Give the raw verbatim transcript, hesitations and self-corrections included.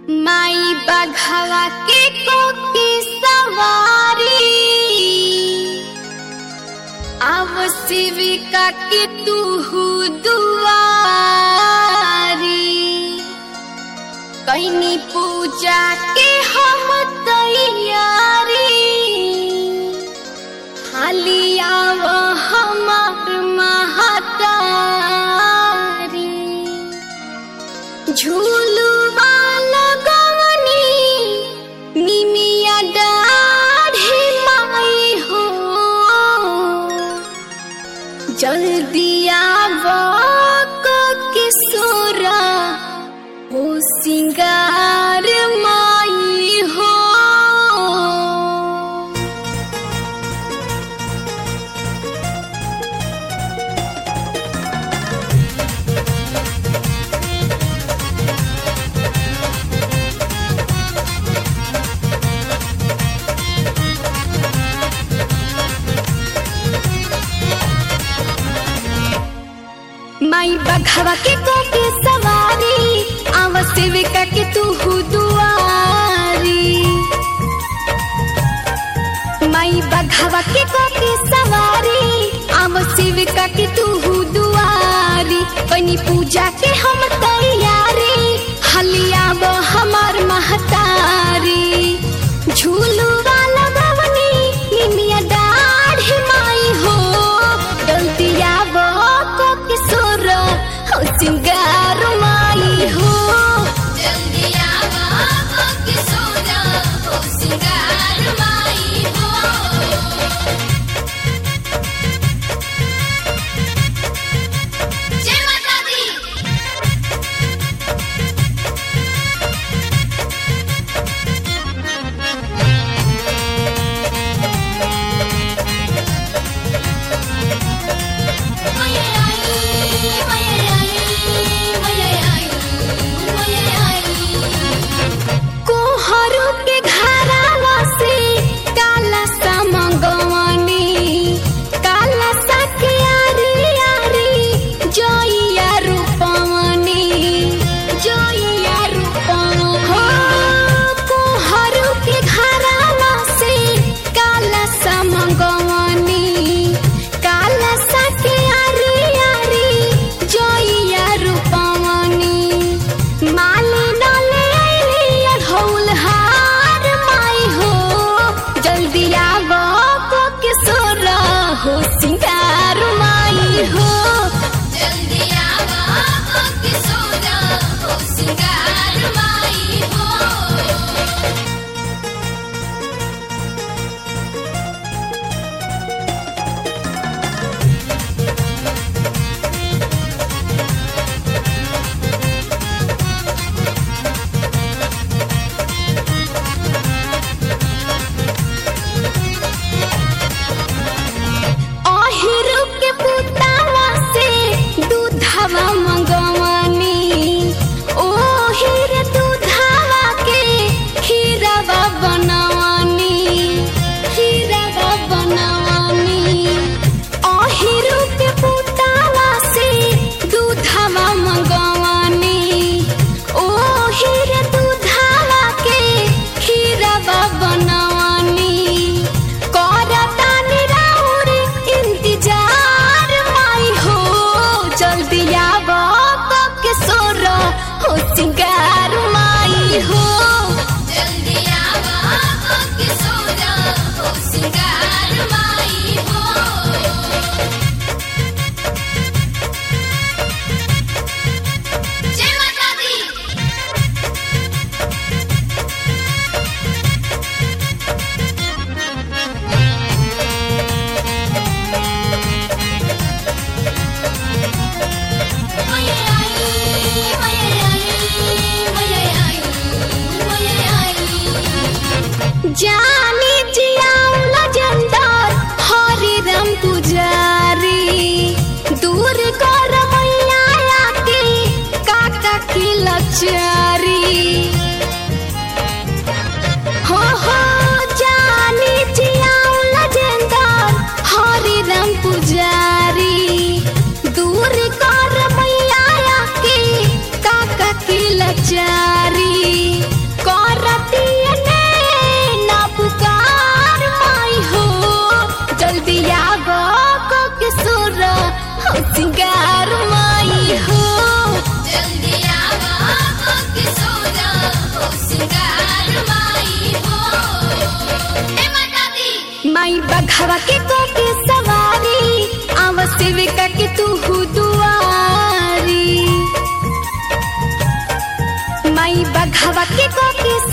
माई बघवा के कोकी सवारी आव शिविका के तू दुआरी कैनी पूजा के हम तैयारी हाली आव हमार महतारी झूलू वाला गवनी निमिया डाढ़ी माई हो जल्दी आव को किशोरा हो सिंगार माई हो। माई बघवा के कोके सवारी आव शिविका के तू दुआरी माई बघवा के कोके सवारी आव शिविका के तू दुआरी कनी पूजा के हम तैयारी हलिया वो हमार महतारी झूलू वाला गवनी निमिया डाढ़ी माई हो जल्दी आवो को किशोर हो सिंगार माई हो जल्दी आवो को किशोर हो सिंगार माई हो। जय माता दी। कोहरू के घरावा से काला सा मंगवानी काला सा के आरी आरी जोइया रूपवानी जोइया रूपवानी हो कोहरू के घरावा से काला सा मंगवानी काला सा के आरी आरी जोइया रूपवानी माली डाले आइली ढोल हार माई हो जल्दी आवो को किशोर हो सिंगार माई हो जल्दी आवो को किशोर हो सिंगार माई हो। अहिरु के पुतावा से दूधवा मंगवानी ओहिर दूधवा के खीरवा बनवानी खीरवा बनवानी अहिरु के पुतावा से दूधवा मंगवानी ओहिर दूधवा के खीरवा बनवानी करतानी राउर इंतजार माई हो जल्दी आवो को किशोर हो सिंगार माई हो जल्दी आवो को किशोर हो सिंगार माई हो। जय माता दी। जानी जियाउला जंदार हरि राम पुजारी दूर कर मैया के काका की लचारी हो हो जानी जियाउला जंदार हरि राम पुजारी दूर कर मैया के काका की लचारी बघवा के को के सवारी आव सेविका के तू दुआरी माई बघवा के को के